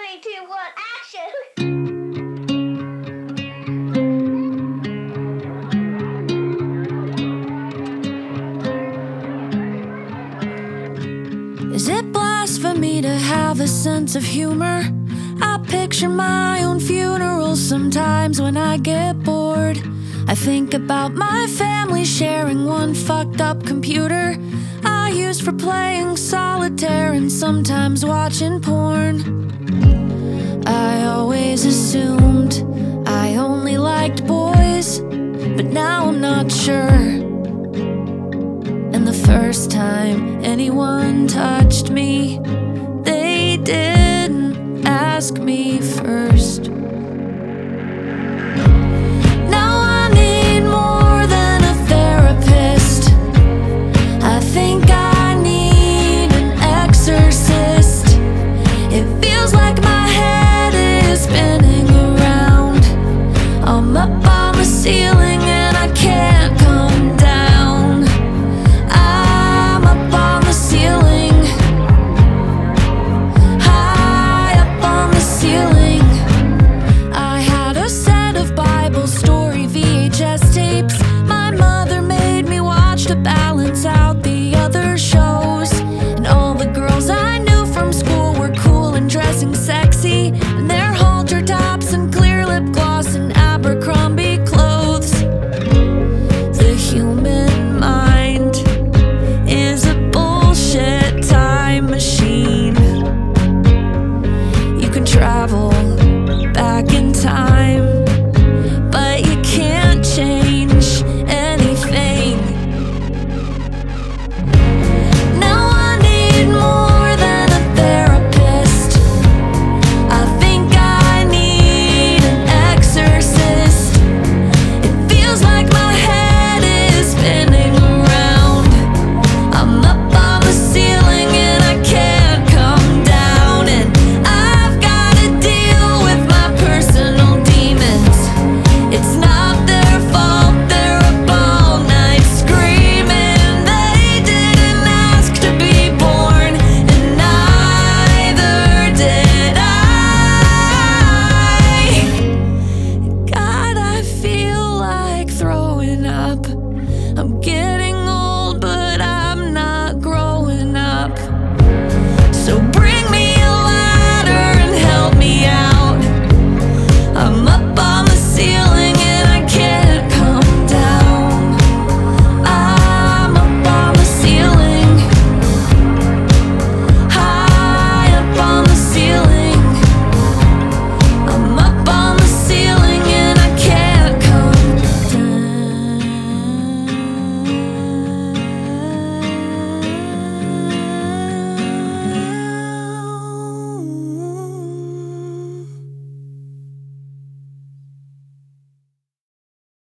Three, two, one, action! Is it blasphemy to have a sense of humor? I picture my own funeral sometimes when I get bored. I think about my family sharing one fucked up computer I used for playing solitaire and sometimes watching porn. I always assumed I only liked boys, but now I'm not sure. And the first time anyone touched me, they did